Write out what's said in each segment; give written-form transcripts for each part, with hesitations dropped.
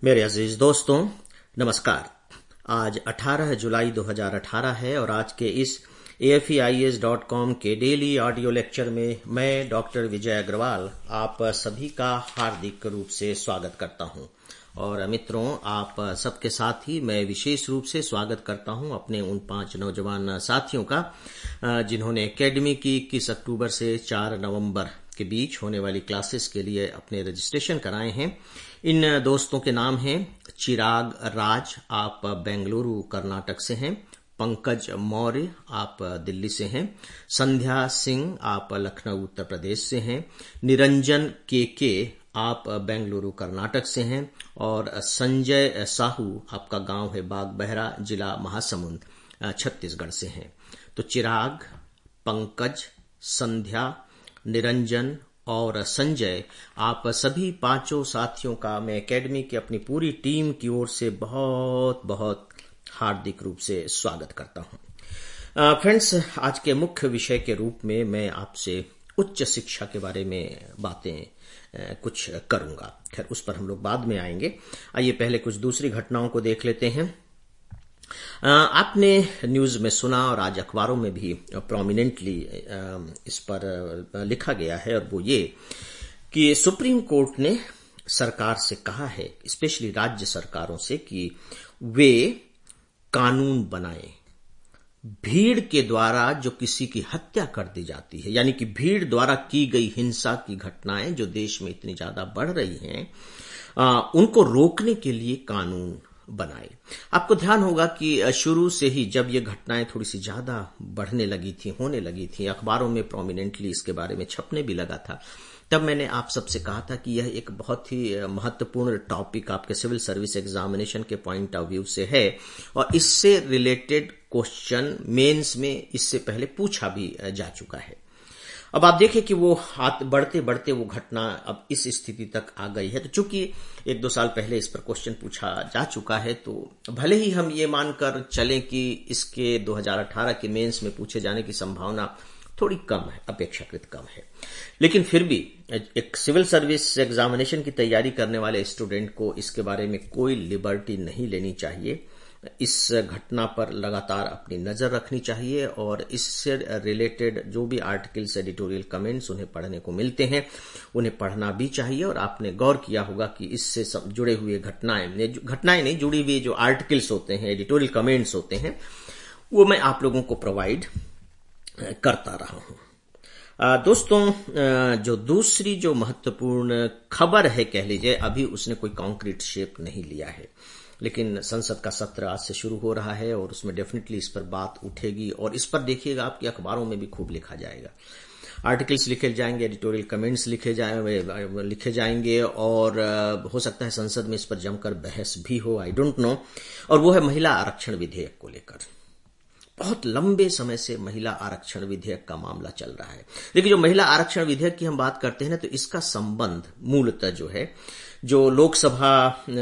मेरे अजीज दोस्तों, नमस्कार। आज 18 जुलाई 2018 है और आज के इस AFEIS.com के डेली ऑडियो लेक्चर में मैं डॉक्टर विजय अग्रवाल आप सभी का हार्दिक रूप से स्वागत करता हूं। और मित्रों, आप सबके साथ ही मैं विशेष रूप से स्वागत करता हूं अपने उन 5 नौजवान साथियों का जिन्होंने एकेडमी की 21 अक्टूबर से 4 नवंबर के बीच होने वाली क्लासेस के लिए अपने रजिस्ट्रेशन कराए हैं। इन दोस्तों के नाम हैं चिराग राज, आप बेंगलुरु कर्नाटक से हैं। पंकज मौर्य, आप दिल्ली से हैं। संध्या सिंह, आप लखनऊ उत्तर प्रदेश से हैं। निरंजन के, आप बेंगलुरु कर्नाटक से हैं। और संजय साहू, आपका गांव है बागबहरा, जिला महासमुंद, छत्तीसगढ़ से हैं। तो चिराग, पंकज, संध्या, निरंजन और संजय, आप सभी 5 साथियों का मैं एकेडमी की अपनी पूरी टीम की ओर से बहुत बहुत हार्दिक रूप से स्वागत करता हूं। फ्रेंड्स, आज के मुख्य विषय के रूप में मैं आपसे उच्च शिक्षा के बारे में बातें कुछ करूंगा। खैर, उस पर हम लोग बाद में आएंगे। आइए पहले कुछ दूसरी घटनाओं को देख लेते हैं। आपने न्यूज में सुना और आज अखबारों में भी प्रोमिनेंटली इस पर लिखा गया है, और वो ये कि सुप्रीम कोर्ट ने सरकार से कहा है, स्पेशली राज्य सरकारों से, कि वे कानून बनाएं भीड़ के द्वारा जो किसी की हत्या कर दी जाती है, यानी कि भीड़ द्वारा की गई हिंसा की घटनाएं जो देश में इतनी ज्यादा बढ़ रही हैं, उनको रोकने के लिए कानून बनाए। आपको ध्यान होगा कि शुरू से ही जब ये घटनाएं थोड़ी सी ज्यादा बढ़ने लगी थी, होने लगी थी, अखबारों में प्रोमिनेंटली इसके बारे में छपने भी लगा था, तब मैंने आप सबसे कहा था कि यह एक बहुत ही महत्वपूर्ण टॉपिक आपके सिविल सर्विस एग्जामिनेशन के पॉइंट ऑफ व्यू से है, और इससे रिलेटेड क्वेश्चन मेंस में इससे पहले पूछा भी जा चुका है। अब आप देखिए कि वो हाथ बढ़ते बढ़ते वो घटना अब इस स्थिति तक आ गई है। तो चूंकि 1-2 साल पहले इस पर क्वेश्चन पूछा जा चुका है, तो भले ही हम ये मानकर चलें कि इसके 2018 के मेंस में पूछे जाने की संभावना थोड़ी कम है, अपेक्षाकृत कम है, लेकिन फिर भी एक सिविल सर्विस एग्जामिनेशन की तैयारी करने वाले स्टूडेंट को इसके बारे में कोई लिबर्टी नहीं लेनी चाहिए। इस घटना पर लगातार अपनी नजर रखनी चाहिए, और इससे रिलेटेड जो भी आर्टिकल्स, एडिटोरियल कमेंट्स उन्हें पढ़ने को मिलते हैं, उन्हें पढ़ना भी चाहिए। और आपने गौर किया होगा कि इससे जुड़े हुए घटनाएं नहीं, जुड़ी हुई जो आर्टिकल्स होते हैं, एडिटोरियल कमेंट्स होते हैं, वो मैं आप लोगों को प्रोवाइड करता रहा हूं। दोस्तों, जो दूसरी जो महत्वपूर्ण खबर है, कह लीजिए, अभी उसने कोई कॉन्क्रीट शेप नहीं लिया है, लेकिन संसद का सत्र आज से शुरू हो रहा है और उसमें डेफिनेटली इस पर बात उठेगी, और इस पर देखिएगा आपकी अखबारों में भी खूब लिखा जाएगा, आर्टिकल्स लिखे जाएंगे, एडिटोरियल कमेंट्स लिखे जाएंगे, और हो सकता है संसद में इस पर जमकर बहस भी हो, आई डोंट नो। और वो है महिला आरक्षण विधेयक को लेकर। बहुत लंबे समय से महिला आरक्षण विधेयक का मामला चल रहा है। देखिए, जो महिला आरक्षण विधेयक की हम बात करते हैं ना, तो इसका संबंध मूलतः जो है, जो लोकसभा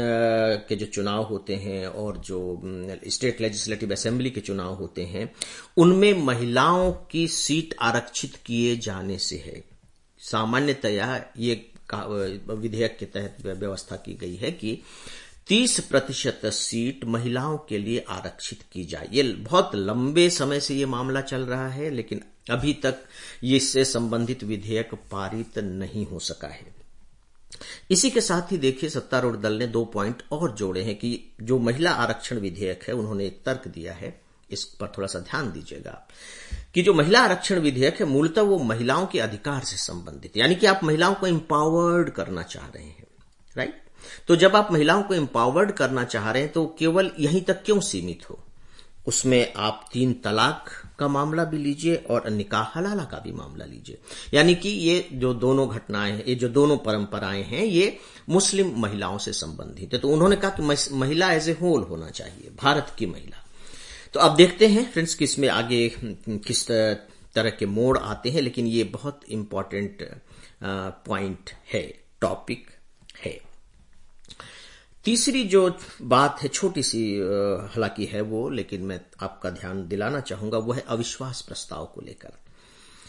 के जो चुनाव होते हैं और जो स्टेट लेजिस्लेटिव असेंबली के चुनाव होते हैं, उनमें महिलाओं की सीट आरक्षित किए जाने से है। सामान्यतया ये विधेयक के तहत व्यवस्था की गई है कि 30% सीट महिलाओं के लिए आरक्षित की जाए। ये बहुत लंबे समय से ये मामला चल रहा है, लेकिन अभी तक इससे संबंधित विधेयक पारित नहीं हो सका है। इसी के साथ ही देखिए, सत्तारूढ़ दल ने 2 पॉइंट और जोड़े हैं कि जो महिला आरक्षण विधेयक है, उन्होंने एक तर्क दिया है, इस पर थोड़ा सा ध्यान दीजिएगा, कि जो महिला आरक्षण विधेयक है मूलतः वो महिलाओं के अधिकार से संबंधित, यानी कि आप महिलाओं को एम्पावर्ड करना चाह रहे हैं, राइट? तो जब आप महिलाओं को एम्पावर्ड करना चाह रहे हैं, तो केवल यहीं तक क्यों सीमित हो? उसमें आप 3 तलाक का मामला भी लीजिए और निकाह हलाला का भी मामला लीजिए, यानी कि ये जो दोनों घटनाएं हैं, ये जो दोनों परंपराएं हैं, ये मुस्लिम महिलाओं से संबंधित है। तो उन्होंने कहा कि महिला एज ए होल होना चाहिए, भारत की महिला। तो अब देखते हैं फ्रेंड्स कि इसमें आगे किस तरह के मोड़ आते हैं, लेकिन ये बहुत इंपॉर्टेंट पॉइंट है, टॉपिक है। तीसरी जो बात है, छोटी सी हालांकि है वो, लेकिन मैं आपका ध्यान दिलाना चाहूंगा, वो है अविश्वास प्रस्ताव को लेकर।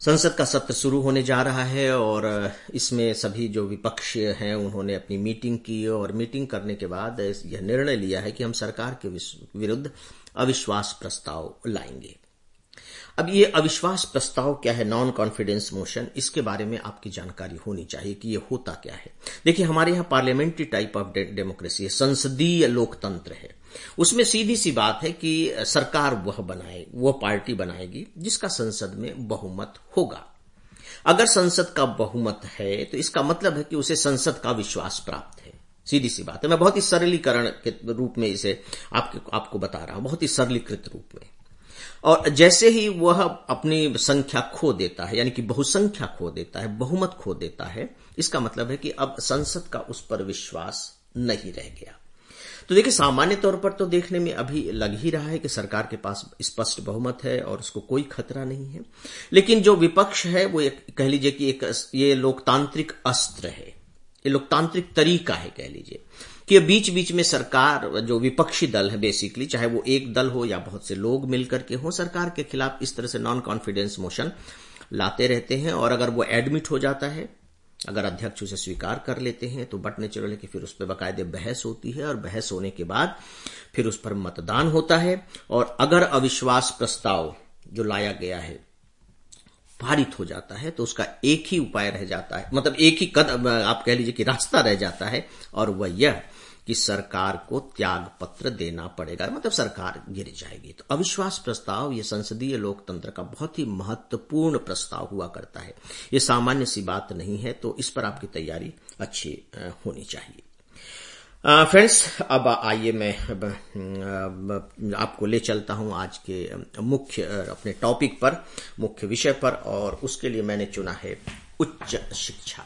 संसद का सत्र शुरू होने जा रहा है और इसमें सभी जो विपक्ष हैं उन्होंने अपनी मीटिंग की और मीटिंग करने के बाद यह निर्णय लिया है कि हम सरकार के विरुद्ध अविश्वास प्रस्ताव लाएंगे। अब ये अविश्वास प्रस्ताव क्या है, नॉन कॉन्फिडेंस मोशन, इसके बारे में आपकी जानकारी होनी चाहिए कि ये होता क्या है। देखिए, हमारे यहाँ पार्लियामेंट्री टाइप ऑफ डेमोक्रेसी है, संसदीय लोकतंत्र है। उसमें सीधी सी बात है कि सरकार वह पार्टी बनाएगी जिसका संसद में बहुमत होगा। अगर संसद का बहुमत है तो इसका मतलब है कि उसे संसद का विश्वास प्राप्त है। सीधी सी बात है। मैं बहुत ही सरलीकरण के रूप में इसे आपको बता रहा हूं, बहुत ही सरलीकृत रूप में। और जैसे ही वह अपनी संख्या खो देता है, यानी कि बहुसंख्या खो देता है, बहुमत खो देता है, इसका मतलब है कि अब संसद का उस पर विश्वास नहीं रह गया। तो देखिए, सामान्य तौर पर तो देखने में अभी लग ही रहा है कि सरकार के पास स्पष्ट बहुमत है और उसको कोई खतरा नहीं है। लेकिन जो विपक्ष है वो कह लीजिए कि ये लोकतांत्रिक अस्त्र है, ये लोकतांत्रिक तरीका है, कह लीजिए कि बीच बीच में सरकार, जो विपक्षी दल है बेसिकली, चाहे वो एक दल हो या बहुत से लोग मिलकर के हो, सरकार के खिलाफ इस तरह से नॉन कॉन्फिडेंस मोशन लाते रहते हैं। और अगर वो एडमिट हो जाता है, अगर अध्यक्ष उसे स्वीकार कर लेते हैं, तो बट नेचुरल है कि फिर उस पर बाकायदे बहस होती है और बहस होने के बाद फिर उस पर मतदान होता है। और अगर अविश्वास प्रस्ताव जो लाया गया है पारित हो जाता है तो उसका एक ही उपाय रह जाता है, मतलब एक ही कदम, आप कह लीजिए कि रास्ता रह जाता है, और वह यह कि सरकार को त्याग पत्र देना पड़ेगा, मतलब सरकार गिर जाएगी। तो अविश्वास प्रस्ताव ये संसदीय लोकतंत्र का बहुत ही महत्वपूर्ण प्रस्ताव हुआ करता है। ये सामान्य सी बात नहीं है, तो इस पर आपकी तैयारी अच्छी होनी चाहिए। फ्रेंड्स, अब आइए मैं आपको ले चलता हूं आज के मुख्य अपने टॉपिक पर, मुख्य विषय पर, और उसके लिए मैंने चुना है उच्च शिक्षा।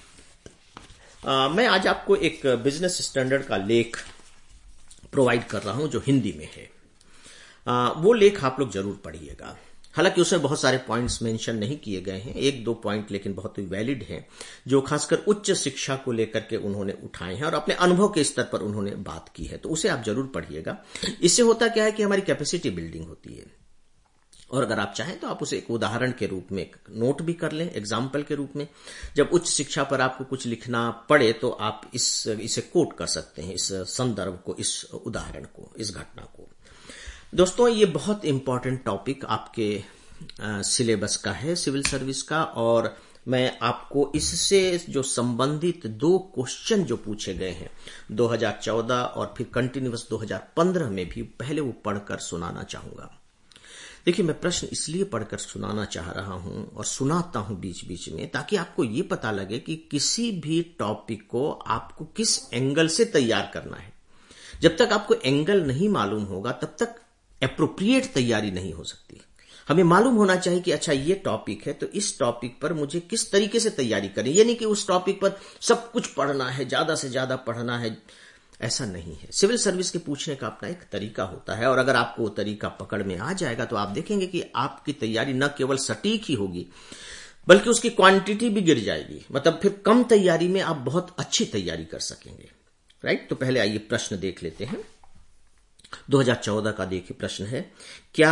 मैं आज आपको एक बिजनेस स्टैंडर्ड का लेख प्रोवाइड कर रहा हूं जो हिंदी में है। वो लेख आप लोग जरूर पढ़िएगा। हालांकि उसमें बहुत सारे पॉइंट्स मेंशन नहीं किए गए हैं, एक दो पॉइंट लेकिन बहुत ही वैलिड हैं, जो खासकर उच्च शिक्षा को लेकर के उन्होंने उठाए हैं और अपने अनुभव के स्तर पर उन्होंने बात की है। तो उसे आप जरूर पढ़िएगा। इससे होता क्या है कि हमारी कैपेसिटी बिल्डिंग होती है, और अगर आप चाहें तो आप उसे एक उदाहरण के रूप में नोट भी कर लें, एग्जाम्पल के रूप में। जब उच्च शिक्षा पर आपको कुछ लिखना पड़े तो आप इसे कोट कर सकते हैं, इस संदर्भ को, इस उदाहरण को, इस घटना को। दोस्तों, ये बहुत इंपॉर्टेंट टॉपिक आपके सिलेबस का है, सिविल सर्विस का, और मैं आपको इससे जो संबंधित 2 क्वेश्चन जो पूछे गए हैं 2014 और फिर कंटिन्यूअस 2015 में भी, पहले वो पढ़कर सुनाना चाहूंगा। देखिए, मैं प्रश्न इसलिए पढ़कर सुनाना चाह रहा हूं और सुनाता हूं बीच बीच में, ताकि आपको ये पता लगे कि किसी भी टॉपिक को आपको किस एंगल से तैयार करना है। जब तक आपको एंगल नहीं मालूम होगा तब तक एप्रोप्रिएट तैयारी नहीं हो सकती। हमें मालूम होना चाहिए कि अच्छा, ये टॉपिक है तो इस टॉपिक पर मुझे किस तरीके से तैयारी करनी, यानी कि उस टॉपिक पर सब कुछ पढ़ना है, ज्यादा से ज्यादा पढ़ना है, ऐसा नहीं है। सिविल सर्विस के पूछने का अपना एक तरीका होता है, और अगर आपको वो तरीका पकड़ में आ जाएगा तो आप देखेंगे कि आपकी तैयारी न केवल सटीक ही होगी बल्कि उसकी क्वांटिटी भी गिर जाएगी। मतलब फिर कम तैयारी में आप बहुत अच्छी तैयारी कर सकेंगे। राइट? तो पहले आइए प्रश्न देख लेते हैं। 2014 का देखिए प्रश्न है, क्या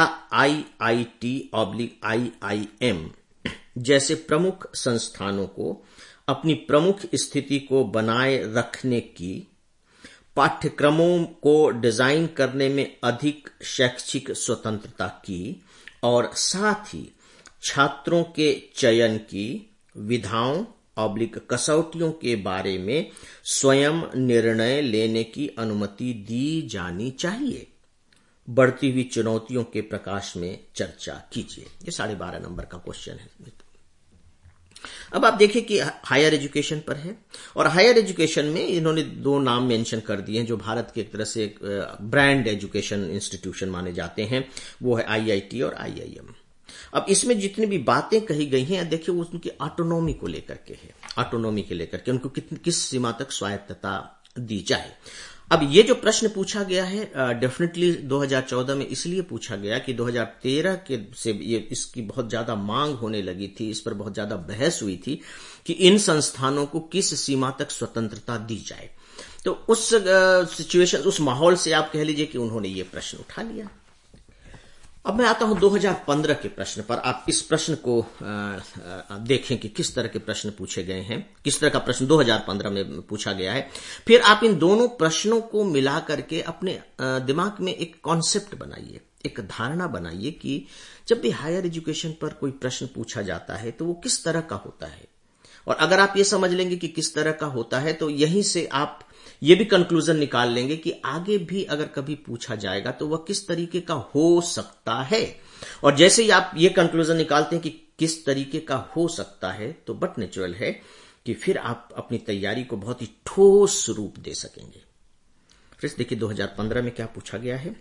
IIT/IIM जैसे प्रमुख संस्थानों को अपनी प्रमुख स्थिति को बनाए रखने की, पाठ्यक्रमों को डिजाइन करने में अधिक शैक्षिक स्वतंत्रता की और साथ ही छात्रों के चयन की विधाओं कसौटियों के बारे में स्वयं निर्णय लेने की अनुमति दी जानी चाहिए? बढ़ती हुई चुनौतियों के प्रकाश में चर्चा कीजिए। ये 12.5 नंबर का क्वेश्चन है। अब आप देखिए कि हायर एजुकेशन पर है, और हायर एजुकेशन में इन्होंने 2 नाम मेंशन कर दिए हैं जो भारत के एक तरह से ब्रांड एजुकेशन इंस्टीट्यूशन माने जाते हैं, वो है IIT और IIM। अब इसमें जितनी भी बातें कही गई हैं, देखिए वो उनकी ऑटोनॉमी को लेकर के है, ऑटोनॉमी के लेकर के उनको किस सीमा तक स्वायत्तता दी जाए। अब ये जो प्रश्न पूछा गया है डेफिनेटली 2014 में इसलिए पूछा गया कि 2013 के से ये इसकी बहुत ज्यादा मांग होने लगी थी, इस पर बहुत ज्यादा बहस हुई थी कि इन संस्थानों को किस सीमा तक स्वतंत्रता दी जाए। तो उस सिचुएशन, उस माहौल से आप कह लीजिए कि उन्होंने ये प्रश्न उठा लिया। अब मैं आता हूं 2015 के प्रश्न पर। आप इस प्रश्न को देखें कि किस तरह के प्रश्न पूछे गए हैं, किस तरह का प्रश्न 2015 में पूछा गया है। फिर आप इन दोनों प्रश्नों को मिला करके अपने दिमाग में एक कॉन्सेप्ट बनाइए, एक धारणा बनाइए कि जब भी हायर एजुकेशन पर कोई प्रश्न पूछा जाता है तो वो किस तरह का होता है। और अगर आप ये समझ लेंगे कि किस तरह का होता है तो यहीं से आप ये भी कंक्लूजन निकाल लेंगे कि आगे भी अगर कभी पूछा जाएगा तो वह किस तरीके का हो सकता है। और जैसे ही आप ये कंक्लूजन निकालते हैं कि किस तरीके का हो सकता है तो बट नेचुरल है कि फिर आप अपनी तैयारी को बहुत ही ठोस रूप दे सकेंगे। फ्रेंड्स देखिए 2015 में क्या पूछा गया है।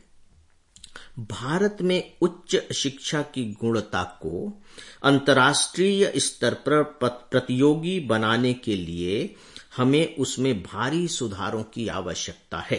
भारत में उच्च शिक्षा की गुणवत्ता को अंतर्राष्ट्रीय स्तर पर प्रतियोगी बनाने के लिए हमें उसमें भारी सुधारों की आवश्यकता है।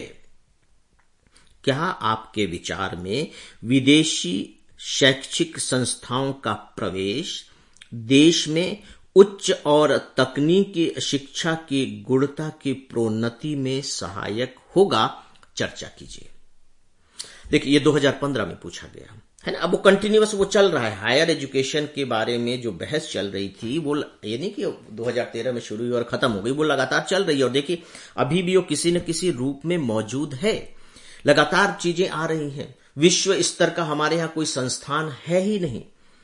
क्या आपके विचार में विदेशी शैक्षिक संस्थाओं का प्रवेश देश में उच्च और तकनीकी शिक्षा की गुणवत्ता की प्रोन्नति में सहायक होगा? चर्चा कीजिए। देखिए ये 2015 में पूछा गया है ना। अब वो कंटिन्यूअस वो चल रहा है। हायर एजुकेशन के बारे में जो बहस चल रही थी वो ये नहीं कि 2013 में शुरू हुई और खत्म हो गई, वो लगातार चल रही है। और देखिए अभी भी वो किसी न किसी रूप में मौजूद है, लगातार चीजें आ रही हैं। विश्व स्तर का हमारे यहाँ कोई संस्थान है ही नहीं।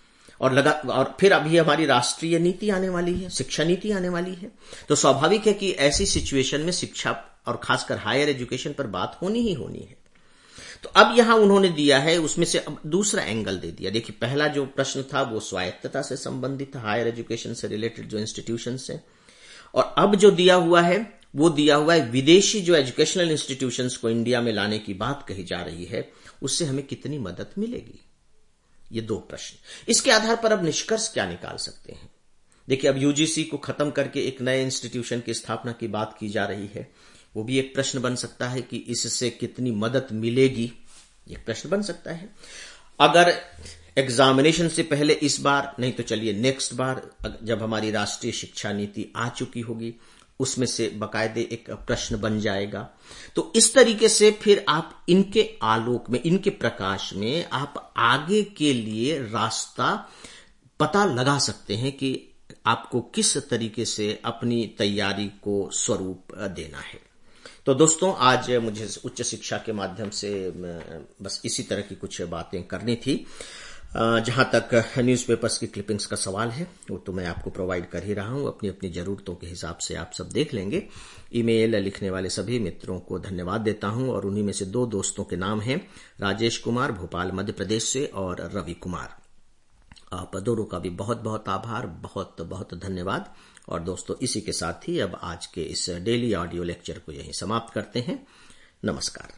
और फिर अभी हमारी राष्ट्रीय नीति आने वाली है, शिक्षा नीति आने वाली है। तो स्वाभाविक है कि ऐसी सिचुएशन में शिक्षा और खासकर हायर एजुकेशन पर बात होनी ही होनी है। तो अब यहां उन्होंने दिया है, उसमें से अब दूसरा एंगल दे दिया। देखिए पहला जो प्रश्न था वो स्वायत्तता से संबंधित था, हायर एजुकेशन से रिलेटेड जो इंस्टीट्यूशंस हैं। और अब जो दिया हुआ है वो दिया हुआ है विदेशी जो एजुकेशनल इंस्टीट्यूशंस को इंडिया में लाने की बात कही जा रही है, उससे हमें कितनी मदद मिलेगी। ये दो प्रश्न, इसके आधार पर अब निष्कर्ष क्या निकाल सकते हैं। देखिए अब यूजीसी को खत्म करके एक नए इंस्टीट्यूशन की स्थापना की बात की जा रही है। वो भी एक प्रश्न बन सकता है कि इससे कितनी मदद मिलेगी, एक प्रश्न बन सकता है। अगर एग्जामिनेशन से पहले इस बार नहीं तो चलिए नेक्स्ट बार जब हमारी राष्ट्रीय शिक्षा नीति आ चुकी होगी उसमें से बाकायदे एक प्रश्न बन जाएगा। तो इस तरीके से फिर आप इनके आलोक में, इनके प्रकाश में आप आगे के लिए रास्ता पता लगा सकते हैं कि आपको किस तरीके से अपनी तैयारी को स्वरूप देना है। तो दोस्तों आज मुझे उच्च शिक्षा के माध्यम से बस इसी तरह की कुछ बातें करनी थी। जहां तक न्यूज़पेपर्स की क्लिपिंग्स का सवाल है वो तो मैं आपको प्रोवाइड कर ही रहा हूं, अपनी अपनी जरूरतों के हिसाब से आप सब देख लेंगे। ईमेल लिखने वाले सभी मित्रों को धन्यवाद देता हूं और उन्हीं में से दो दोस्तों के नाम हैं, राजेश कुमार भोपाल मध्य प्रदेश से और रवि कुमार। आप दोनों का भी बहुत बहुत आभार, बहुत बहुत धन्यवाद। और दोस्तों इसी के साथ ही अब आज के इस डेली ऑडियो लेक्चर को यहीं समाप्त करते हैं। नमस्कार।